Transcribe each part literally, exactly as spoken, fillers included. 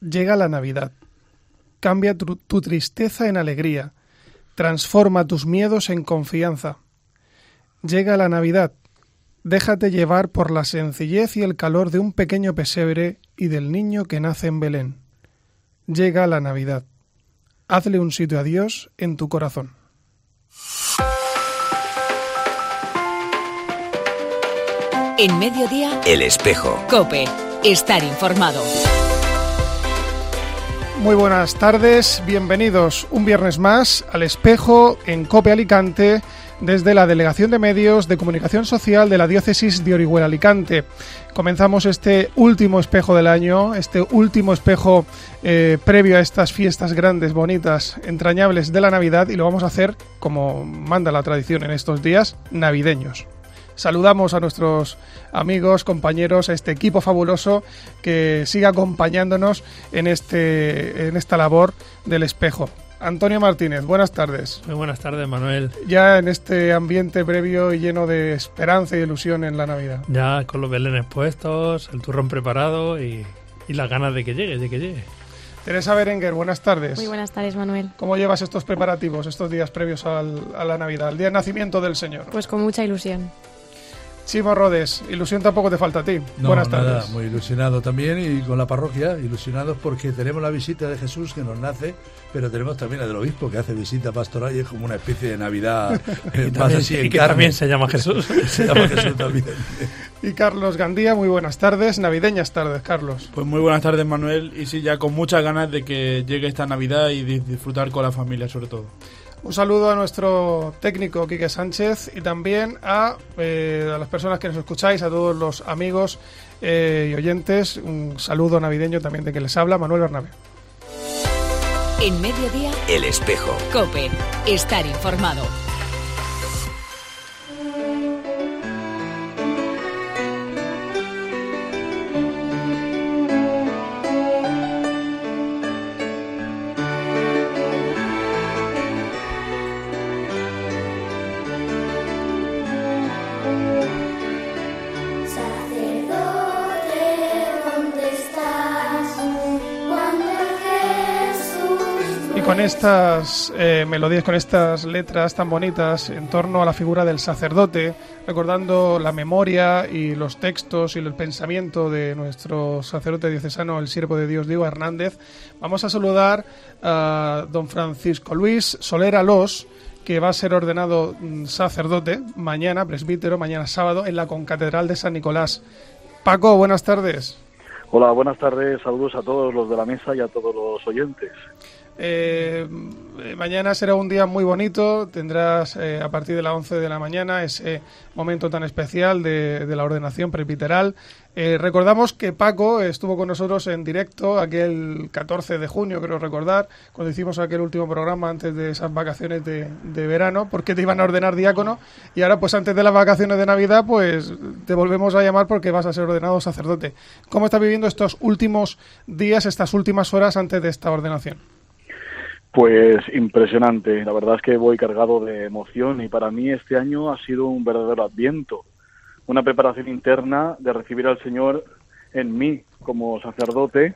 Llega la Navidad. Cambia tu, tu tristeza en alegría. Transforma tus miedos en confianza. Llega la Navidad. Déjate llevar por la sencillez y el calor de un pequeño pesebre y del niño que nace en Belén. Llega la Navidad. Hazle un sitio a Dios en tu corazón. En Mediodía, El Espejo. COPE. Estar informado. Muy buenas tardes, bienvenidos un viernes más al Espejo en COPE Alicante desde la Delegación de Medios de Comunicación Social de la Diócesis de Orihuela Alicante. Comenzamos este último espejo del año, este último espejo eh, previo a estas fiestas grandes, bonitas, entrañables de la Navidad, y lo vamos a hacer, como manda la tradición en estos días, navideños. Saludamos a nuestros amigos, compañeros, a este equipo fabuloso que sigue acompañándonos en, este, en esta labor del espejo. Antonio Martínez, buenas tardes. Muy buenas tardes, Manuel. Ya en este ambiente previo y lleno de esperanza y ilusión en la Navidad. Ya con los belenes puestos, el turrón preparado y, y las ganas de que llegue, de que llegue. Teresa Berenguer, buenas tardes. Muy buenas tardes, Manuel. ¿Cómo llevas estos preparativos, estos días previos al, a la Navidad, al día de nacimiento del Señor? Pues con mucha ilusión. Chimo Rodes, ilusión tampoco te falta a ti. No, buenas nada, tardes. Muy ilusionado también, y con la parroquia, ilusionados porque tenemos la visita de Jesús que nos nace, pero tenemos también la del obispo que hace visita pastoral y es como una especie de Navidad eh, y más también, así en y que carne. también se llama Jesús. Se llama Jesús también. Y Carlos Gandía, muy buenas tardes, navideñas tardes, Carlos. Pues muy buenas tardes, Manuel, y sí, ya con muchas ganas de que llegue esta Navidad y de disfrutar con la familia sobre todo. Un saludo a nuestro técnico Quique Sánchez y también a, eh, a las personas que nos escucháis, a todos los amigos eh, y oyentes. Un saludo navideño también de que les habla Manuel Bernabé. En Mediodía, El Espejo. COPE. Estar informado. Con estas eh, melodías, con estas letras tan bonitas en torno a la figura del sacerdote, recordando la memoria y los textos y el pensamiento de nuestro sacerdote diocesano, el siervo de Dios Diego Hernández, vamos a saludar a don Francisco Luis Soler Alós, que va a ser ordenado sacerdote mañana, presbítero, mañana sábado, en la concatedral de San Nicolás. Paco, buenas tardes. Hola, buenas tardes, saludos a todos los de la mesa y a todos los oyentes. Eh, mañana será un día muy bonito, tendrás eh, a partir de las once de la mañana ese momento tan especial de, de la ordenación presbiteral. Eh, recordamos que Paco estuvo con nosotros en directo aquel catorce de junio, creo recordar, cuando hicimos aquel último programa antes de esas vacaciones de, de verano, porque te iban a ordenar diácono, y ahora pues antes de las vacaciones de Navidad pues te volvemos a llamar porque vas a ser ordenado sacerdote. ¿Cómo estás viviendo estos últimos días, estas últimas horas antes de esta ordenación? Pues impresionante, la verdad es que voy cargado de emoción y para mí este año ha sido un verdadero adviento, una preparación interna de recibir al Señor en mí como sacerdote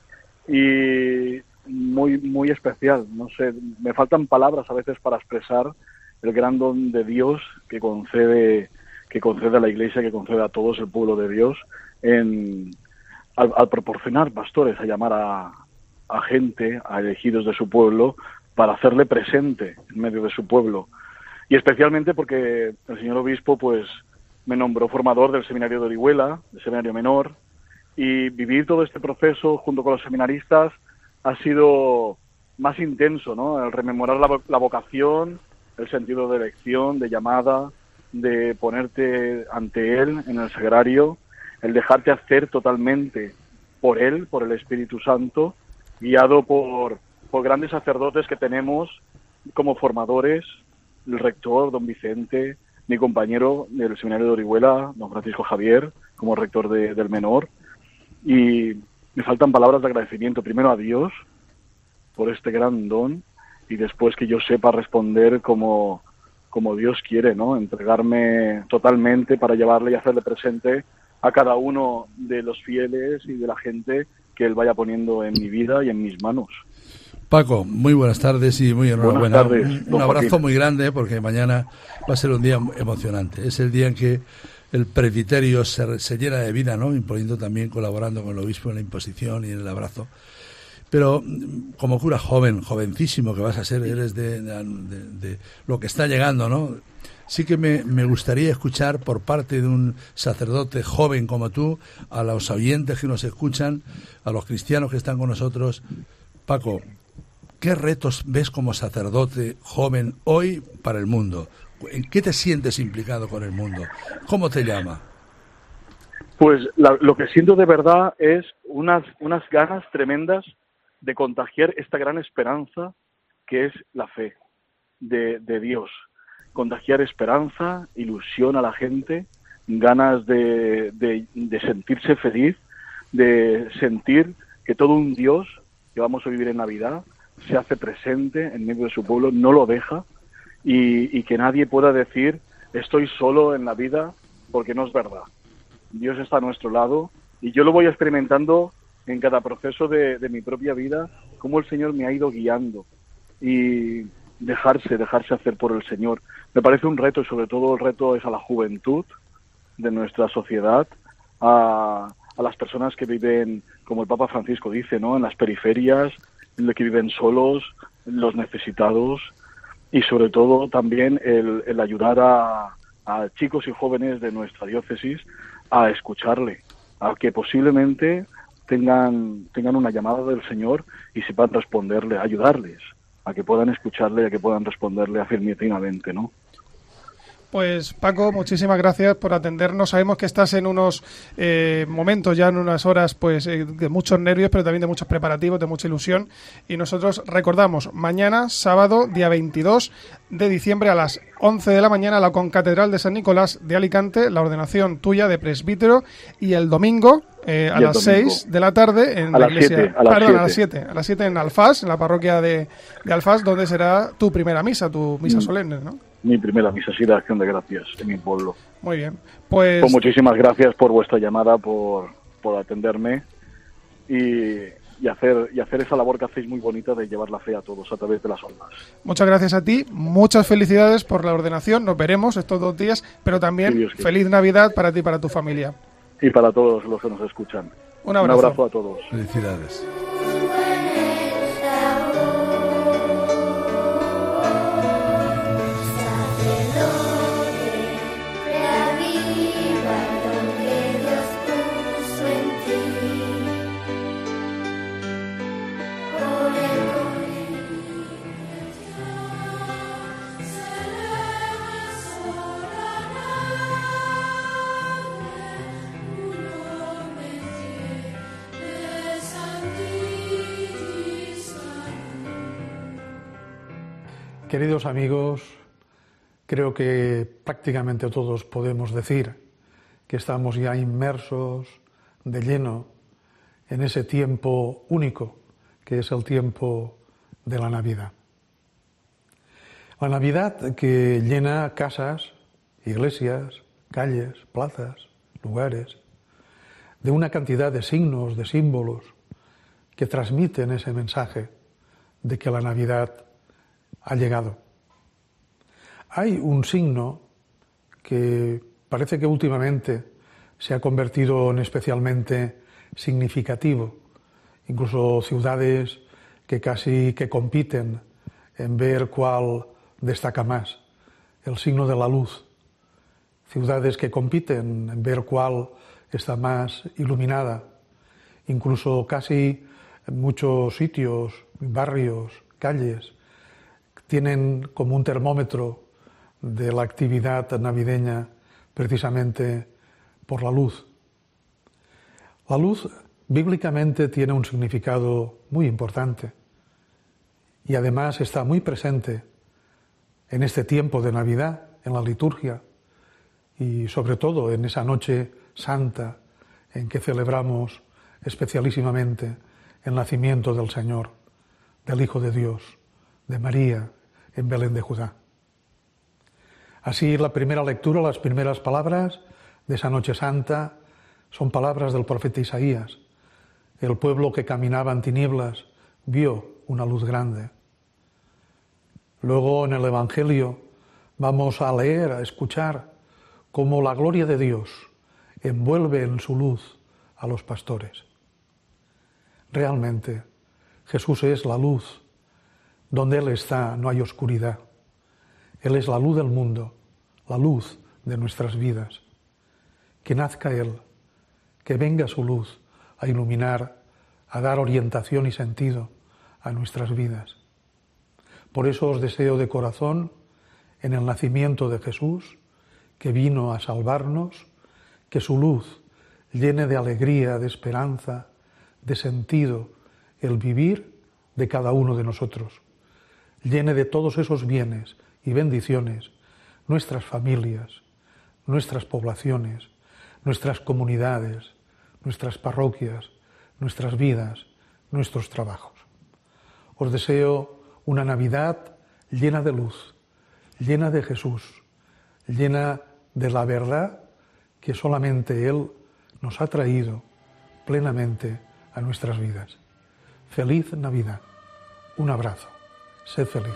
y muy muy especial, no sé, me faltan palabras a veces para expresar el gran don de Dios que concede que concede a la Iglesia, que concede a todos el pueblo de Dios en al, al proporcionar pastores a llamar a a gente, a elegidos de su pueblo, para hacerle presente en medio de su pueblo. Y especialmente porque el señor obispo pues me nombró formador del seminario de Orihuela, del seminario menor, y vivir todo este proceso junto con los seminaristas ha sido más intenso, ¿no? El rememorar la, la vocación, el sentido de elección, de llamada, de ponerte ante él en el sagrario, el dejarte hacer totalmente por él, por el Espíritu Santo, guiado por, por grandes sacerdotes que tenemos como formadores, el rector, don Vicente, mi compañero del seminario de Orihuela, don Francisco Javier, como rector de, del menor, y me faltan palabras de agradecimiento, primero a Dios por este gran don, y después que yo sepa responder como, como Dios quiere, ¿no? Entregarme totalmente para llevarle y hacerle presente a cada uno de los fieles y de la gente que que Él vaya poniendo en mi vida y en mis manos. Paco, muy buenas tardes y muy enhorabuena. Buenas tardes, un, un abrazo muy grande porque mañana va a ser un día emocionante. Es el día en que el presbiterio se, se llena de vida, ¿no? Imponiendo también, colaborando con el obispo en la imposición y en el abrazo. Pero como cura joven, jovencísimo que vas a ser, eres de, de, de, de lo que está llegando, ¿no? Sí que me, me gustaría escuchar por parte de un sacerdote joven como tú, a los oyentes que nos escuchan, a los cristianos que están con nosotros. Paco, ¿qué retos ves como sacerdote joven hoy para el mundo? ¿En qué te sientes implicado con el mundo? ¿Cómo te llama? Pues la, lo que siento de verdad es unas, unas ganas tremendas de contagiar esta gran esperanza que es la fe de, de Dios. Contagiar esperanza, ilusión a la gente, ganas de, de, de sentirse feliz, de sentir que todo un Dios que vamos a vivir en Navidad se hace presente en medio de su pueblo, no lo deja, y, y que nadie pueda decir estoy solo en la vida, porque no es verdad. Dios está a nuestro lado y yo lo voy experimentando en cada proceso de, de mi propia vida, cómo el Señor me ha ido guiando y dejarse, dejarse hacer por el Señor. Me parece un reto, y sobre todo el reto es a la juventud de nuestra sociedad, a, a las personas que viven, como el Papa Francisco dice, ¿no?, en las periferias, en que viven solos, los necesitados, y sobre todo también el, el ayudar a, a chicos y jóvenes de nuestra diócesis a escucharle, a que posiblemente tengan tengan una llamada del Señor y sepan responderle, ayudarles a que puedan escucharle y a que puedan responderle afirmativamente, ¿no? Pues Paco, muchísimas gracias por atendernos. Sabemos que estás en unos eh, momentos, ya en unas horas, pues eh, de muchos nervios, pero también de muchos preparativos, de mucha ilusión. Y nosotros recordamos, mañana, sábado, día veintidós de diciembre, a las once de la mañana, la Concatedral de San Nicolás de Alicante, la ordenación tuya de presbítero, y el domingo, eh, a las seis de la tarde, en a la las iglesia, siete, a las perdón, siete. a las siete, a las siete en Alfás, en la parroquia de, de Alfás, donde será tu primera misa, tu misa Mm. solemne, ¿no? Mi primera misa, sí, de acción de gracias en mi pueblo. Muy bien, pues... Pues muchísimas gracias por vuestra llamada, por, por atenderme y, y hacer y hacer esa labor que hacéis muy bonita de llevar la fe a todos a través de las ondas. Muchas gracias a ti, muchas felicidades por la ordenación, nos veremos estos dos días, pero también Sí, Dios quiere. feliz Navidad para ti y para tu familia. Y para todos los que nos escuchan. Un abrazo. Un abrazo a todos. Felicidades. Queridos amigos, creo que prácticamente todos podemos decir que estamos ya inmersos de lleno en ese tiempo único que es el tiempo de la Navidad. La Navidad que llena casas, iglesias, calles, plazas, lugares, de una cantidad de signos, de símbolos que transmiten ese mensaje de que la Navidad ha llegado. Hay un signo que parece que últimamente se ha convertido en especialmente significativo, incluso ciudades que casi que compiten en ver cuál destaca más, el signo de la luz. Ciudades que compiten en ver cuál está más iluminada, incluso casi en muchos sitios, barrios, calles, tienen como un termómetro de la actividad navideña precisamente por la luz. La luz bíblicamente tiene un significado muy importante y además está muy presente en este tiempo de Navidad, en la liturgia y sobre todo en esa noche santa en que celebramos especialísimamente el nacimiento del Señor, del Hijo de Dios, de María, en Belén de Judá. Así, la primera lectura, las primeras palabras de esa noche santa son palabras del profeta Isaías, el pueblo que caminaba en tinieblas vio una luz grande. Luego en el Evangelio vamos a leer, a escuchar cómo la gloria de Dios envuelve en su luz a los pastores. Realmente, Jesús es la luz. Donde Él está no hay oscuridad. Él es la luz del mundo, la luz de nuestras vidas. Que nazca Él, que venga su luz a iluminar, a dar orientación y sentido a nuestras vidas. Por eso os deseo de corazón, en el nacimiento de Jesús, que vino a salvarnos, que su luz llene de alegría, de esperanza, de sentido, el vivir de cada uno de nosotros. Llene de todos esos bienes y bendiciones nuestras familias, nuestras poblaciones, nuestras comunidades, nuestras parroquias, nuestras vidas, nuestros trabajos. Os deseo una Navidad llena de luz, llena de Jesús, llena de la verdad que solamente Él nos ha traído plenamente a nuestras vidas. Feliz Navidad. Un abrazo. Sed felices.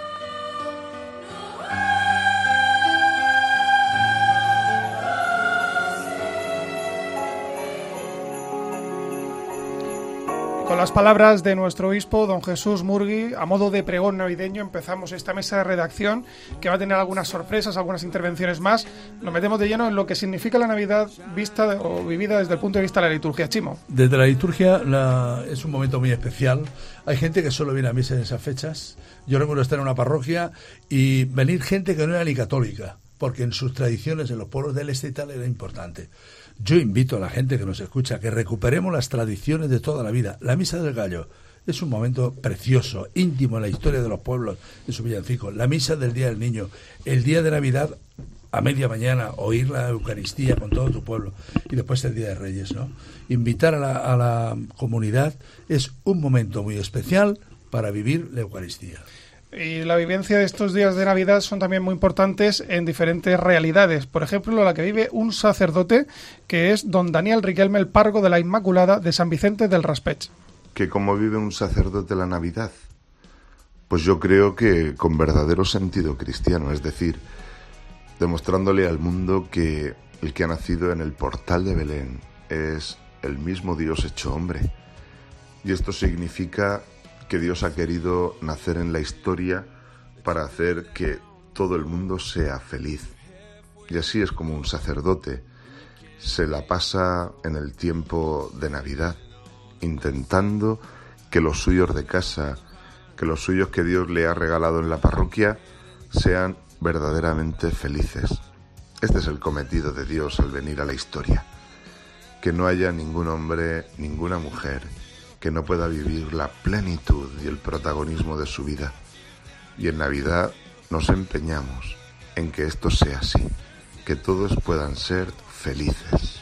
Con las palabras de nuestro obispo, don Jesús Murgui, a modo de pregón navideño, empezamos esta mesa de redacción que va a tener algunas sorpresas, algunas intervenciones más. Nos metemos de lleno en lo que significa la Navidad vista o vivida desde el punto de vista de la liturgia. Chimo. Desde la liturgia la, es un momento muy especial. Hay gente que solo viene a misa en esas fechas. Yo recuerdo estar en una parroquia y venir gente que no era ni católica, porque en sus tradiciones, en los pueblos del este y tal, era importante. Yo invito a la gente que nos escucha que recuperemos las tradiciones de toda la vida. La Misa del Gallo es un momento precioso, íntimo en la historia de los pueblos de su villancico. La Misa del Día del Niño, el día de Navidad a media mañana, oír la Eucaristía con todo tu pueblo y después el Día de Reyes, ¿no? Invitar a la, a la comunidad es un momento muy especial para vivir la Eucaristía. Y la vivencia de estos días de Navidad son también muy importantes en diferentes realidades. Por ejemplo, la que vive un sacerdote que es don Daniel Riquelme, el párroco de la Inmaculada de San Vicente del Raspeig. ¿Que cómo vive un sacerdote la Navidad? Pues yo creo que con verdadero sentido cristiano, es decir, demostrándole al mundo que el que ha nacido en el portal de Belén es el mismo Dios hecho hombre. Y esto significa que Dios ha querido nacer en la historia para hacer que todo el mundo sea feliz. Y así es como un sacerdote se la pasa en el tiempo de Navidad, intentando que los suyos de casa, que los suyos que Dios le ha regalado en la parroquia, sean verdaderamente felices. Este es el cometido de Dios al venir a la historia. Que no haya ningún hombre, ninguna mujer que no pueda vivir la plenitud y el protagonismo de su vida. Y en Navidad nos empeñamos en que esto sea así, que todos puedan ser felices.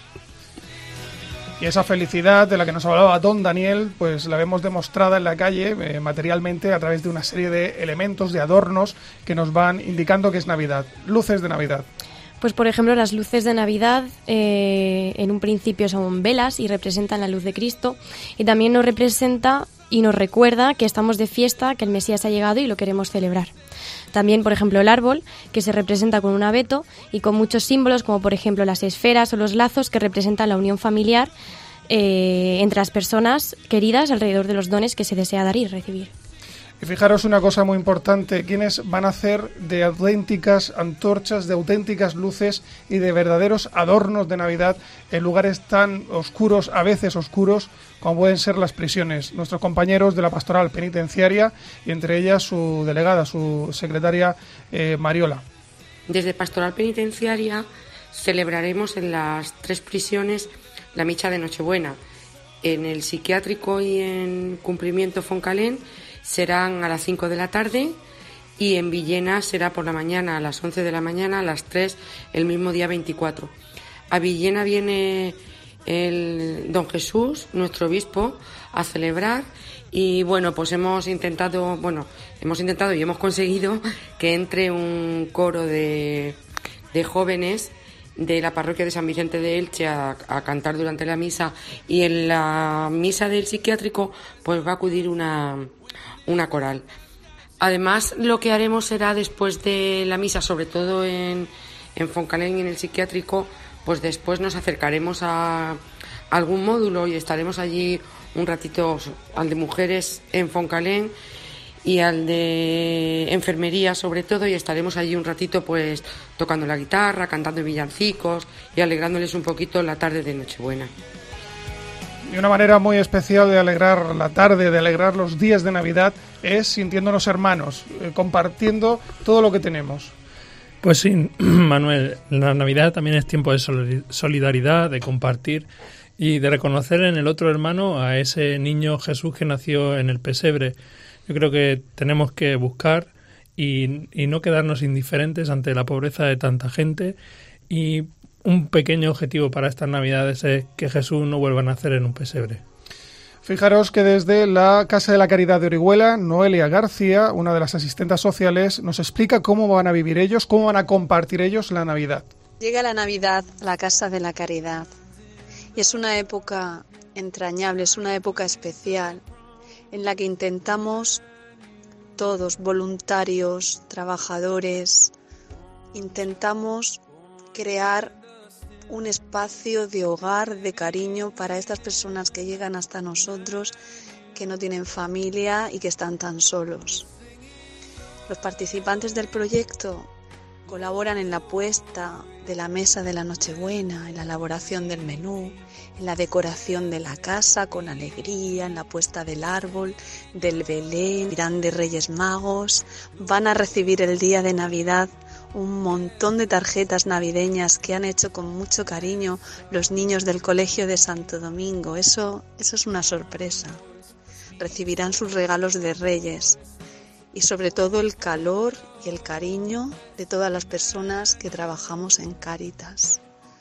Y esa felicidad de la que nos hablaba don Daniel, pues la vemos demostrada en la calle, eh, materialmente, a través de una serie de elementos, de adornos que nos van indicando que es Navidad. Luces de Navidad. Pues por ejemplo las luces de Navidad eh, en un principio son velas y representan la luz de Cristo, y también nos representa y nos recuerda que estamos de fiesta, que el Mesías ha llegado y lo queremos celebrar. También, por ejemplo, el árbol, que se representa con un abeto y con muchos símbolos, como por ejemplo las esferas o los lazos, que representan la unión familiar eh, entre las personas queridas alrededor de los dones que se desea dar y recibir. Y fijaros una cosa muy importante, quienes van a hacer de auténticas antorchas, de auténticas luces y de verdaderos adornos de Navidad en lugares tan oscuros, a veces oscuros, como pueden ser las prisiones. Nuestros compañeros de la pastoral penitenciaria y entre ellas su delegada, su secretaria eh, Mariola. Desde Pastoral Penitenciaria celebraremos en las tres prisiones la Micha de Nochebuena. En el psiquiátrico y en Cumplimiento Foncalén serán a las cinco de la tarde y en Villena será por la mañana a las once de la mañana, a las tres el mismo día veinticuatro. A Villena viene el don Jesús, nuestro obispo, a celebrar y bueno, pues hemos intentado, bueno, hemos intentado y hemos conseguido que entre un coro de, de jóvenes de la parroquia de San Vicente de Elche a, a cantar durante la misa, y en la misa del psiquiátrico pues va a acudir una, una coral. Además, lo que haremos será después de la misa, sobre todo en, en Foncalén y en el psiquiátrico, pues después nos acercaremos a algún módulo y estaremos allí un ratito, al de mujeres en Foncalén y al de enfermería sobre todo, y estaremos allí un ratito pues tocando la guitarra, cantando villancicos y alegrándoles un poquito la tarde de Nochebuena. Y una manera muy especial de alegrar la tarde, de alegrar los días de Navidad, es sintiéndonos hermanos, eh, compartiendo todo lo que tenemos. Pues sí, Manuel, la Navidad también es tiempo de solidaridad, de compartir y de reconocer en el otro hermano a ese niño Jesús que nació en el pesebre. Yo creo que tenemos que buscar y, y no quedarnos indiferentes ante la pobreza de tanta gente, y un pequeño objetivo para estas Navidades es que Jesús no vuelva a nacer en un pesebre. Fijaros que desde la Casa de la Caridad de Orihuela, Noelia García, una de las asistentes sociales, nos explica cómo van a vivir ellos, cómo van a compartir ellos la Navidad. Llega la Navidad a la Casa de la Caridad y es una época entrañable, es una época especial en la que intentamos todos, voluntarios, trabajadores, intentamos crear un espacio de hogar, de cariño para estas personas que llegan hasta nosotros, que no tienen familia y que están tan solos. Los participantes del proyecto colaboran en la puesta de la mesa de la Nochebuena, en la elaboración del menú, en la decoración de la casa con alegría, en la puesta del árbol, del Belén, irán de Reyes Magos, van a recibir el día de Navidad un montón de tarjetas navideñas que han hecho con mucho cariño los niños del Colegio de Santo Domingo. Eso, eso es una sorpresa. Recibirán sus regalos de Reyes y sobre todo el calor y el cariño de todas las personas que trabajamos en Cáritas.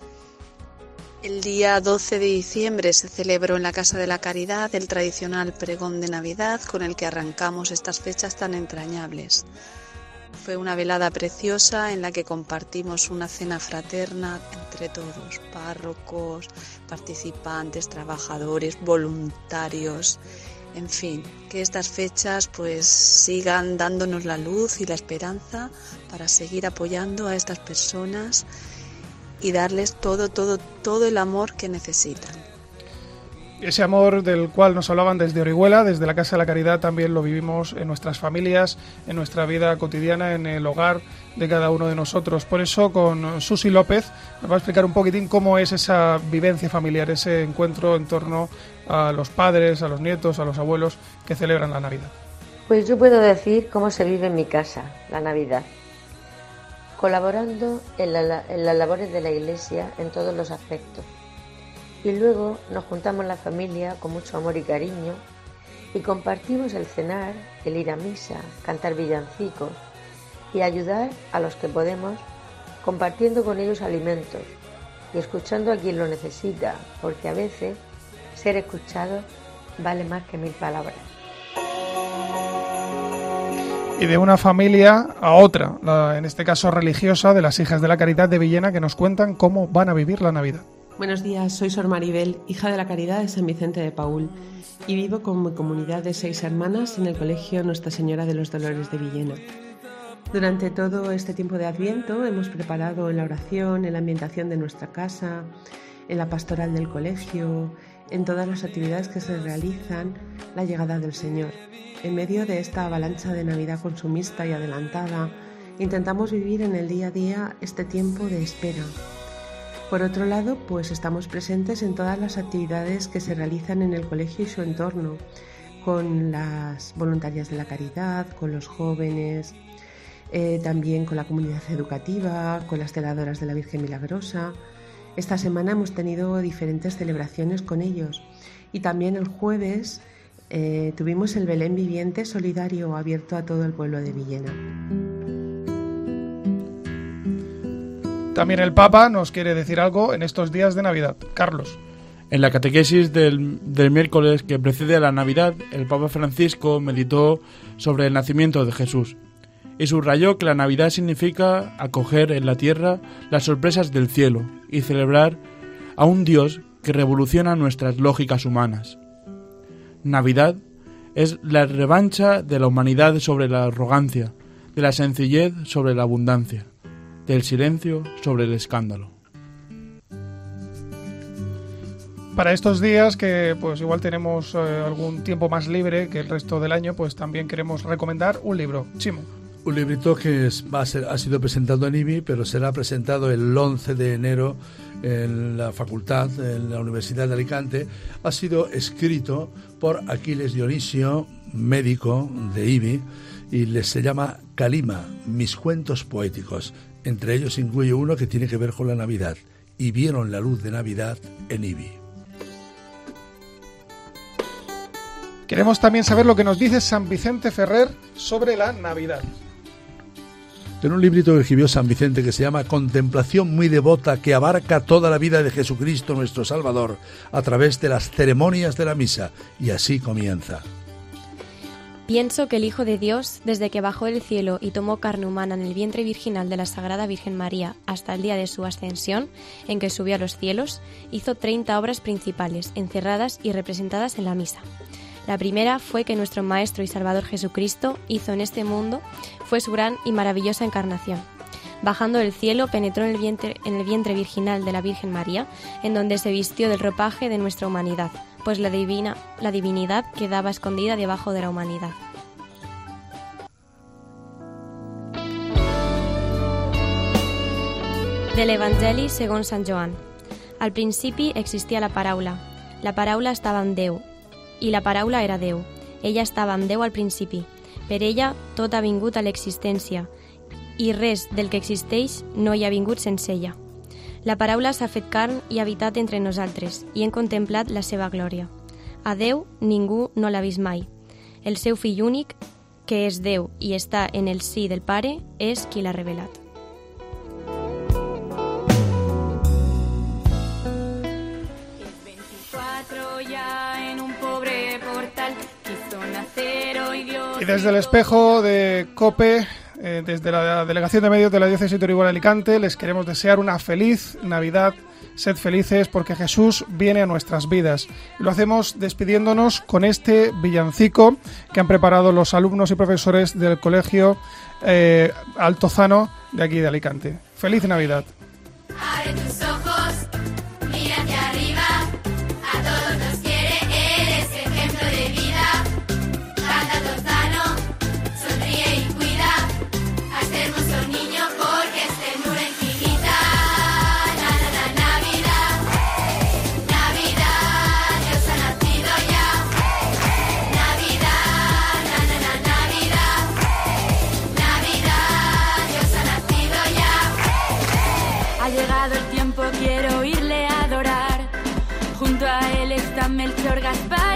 El día doce de diciembre se celebró en la Casa de la Caridad el tradicional pregón de Navidad con el que arrancamos estas fechas tan entrañables. Fue una velada preciosa en la que compartimos una cena fraterna entre todos, párrocos, participantes, trabajadores, voluntarios, en fin, que estas fechas pues sigan dándonos la luz y la esperanza para seguir apoyando a estas personas y darles todo, todo, todo el amor que necesitan. Ese amor del cual nos hablaban desde Orihuela, desde la Casa de la Caridad, también lo vivimos en nuestras familias, en nuestra vida cotidiana, en el hogar de cada uno de nosotros. Por eso, con Susi López nos va a explicar un poquitín cómo es esa vivencia familiar, ese encuentro en torno a los padres, a los nietos, a los abuelos que celebran la Navidad. Pues yo puedo decir cómo se vive en mi casa la Navidad, colaborando en, la, en las labores de la Iglesia en todos los aspectos. Y luego nos juntamos la familia con mucho amor y cariño y compartimos el cenar, el ir a misa, cantar villancicos y ayudar a los que podemos, compartiendo con ellos alimentos y escuchando a quien lo necesita, porque a veces ser escuchado vale más que mil palabras. Y de una familia a otra, la, en este caso religiosa, de las Hijas de la Caridad de Villena, que nos cuentan cómo van a vivir la Navidad. Buenos días, soy Sor Maribel, hija de la Caridad de San Vicente de Paúl, y vivo con mi comunidad de seis hermanas en el Colegio Nuestra Señora de los Dolores de Villena. Durante todo este tiempo de Adviento hemos preparado en la oración, en la ambientación de nuestra casa, en la pastoral del colegio, en todas las actividades que se realizan, la llegada del Señor. En medio de esta avalancha de Navidad consumista y adelantada, intentamos vivir en el día a día este tiempo de espera. Por otro lado, pues estamos presentes en todas las actividades que se realizan en el colegio y su entorno, con las voluntarias de la caridad, con los jóvenes, eh, también con la comunidad educativa, con las celadoras de la Virgen Milagrosa. Esta semana hemos tenido diferentes celebraciones con ellos y también el jueves eh, tuvimos el Belén Viviente solidario abierto a todo el pueblo de Villena. También el Papa nos quiere decir algo en estos días de Navidad. Carlos. En la catequesis del, del miércoles que precede a la Navidad, el Papa Francisco meditó sobre el nacimiento de Jesús. y subrayó que la Navidad significa acoger en la tierra las sorpresas del cielo y celebrar a un Dios que revoluciona nuestras lógicas humanas. Navidad es la revancha de la humanidad sobre la arrogancia, de la sencillez sobre la abundancia, del silencio sobre el escándalo. Para estos días que pues igual tenemos eh, algún tiempo más libre que el resto del año, pues también queremos recomendar un libro. Chimo. Un librito que es, va a ser, ha sido presentado en I B I, pero será presentado el once de enero en la facultad, en la Universidad de Alicante. Ha sido escrito por Aquiles Dionisio, médico de I B I, y les se llama Calima, mis cuentos poéticos. Entre ellos incluye uno que tiene que ver con la Navidad, y vieron la luz de Navidad en I B I. Queremos también saber lo que nos dice San Vicente Ferrer sobre la Navidad. En un librito que escribió San Vicente que se llama Contemplación muy devota, que abarca toda la vida de Jesucristo nuestro Salvador a través de las ceremonias de la misa, y así comienza. Pienso que el Hijo de Dios, desde que bajó del cielo y tomó carne humana en el vientre virginal de la Sagrada Virgen María hasta el día de su ascensión, en que subió a los cielos, hizo treinta obras principales, encerradas y representadas en la misa. La primera fue que nuestro Maestro y Salvador Jesucristo hizo en este mundo, fue su gran y maravillosa encarnación. Bajando del cielo, penetró en el vientre, en el vientre virginal de la Virgen María, en donde se vistió del ropaje de nuestra humanidad, pues la divina, la divinidad quedaba escondida debajo de la humanidad. Del Evangeli según Sant Joan. Al principi existia la paraula. La paraula estava en Déu, i la paraula era Déu. Ella estava en Déu al principi. Per ella tot ha vingut a l'existència, i res del que existeix no hi ha vingut sense ella. La paraula s'ha fet carn i ha habitat entre nosaltres, i hem contemplat la seva glòria. A Déu ningú no l'ha vist mai. El seu fill únic, que és Déu i està en el sí del Pare, és qui l'ha revelat. Y desde el espejo de COPE, eh, desde la Delegación de Medios de la Diócesis de Orihuela Alicante, les queremos desear una feliz Navidad. Sed felices porque Jesús viene a nuestras vidas. Y lo hacemos despidiéndonos con este villancico que han preparado los alumnos y profesores del Colegio eh, Altozano de aquí de Alicante. ¡Feliz Navidad! Abre tus ojos, mira hacia arriba, a todos nos quiere, eres ejemplo de vida. Canta Altozano, sonríe y cuida a este hermoso niño porque es ternura infinita. Na, na, na, Navidad, Navidad, Dios ha nacido ya. Navidad, na, na, na, Navidad, Navidad, Dios ha nacido ya. Ha llegado el tiempo, quiero irle a adorar. Junto a él está Melchor, Gaspar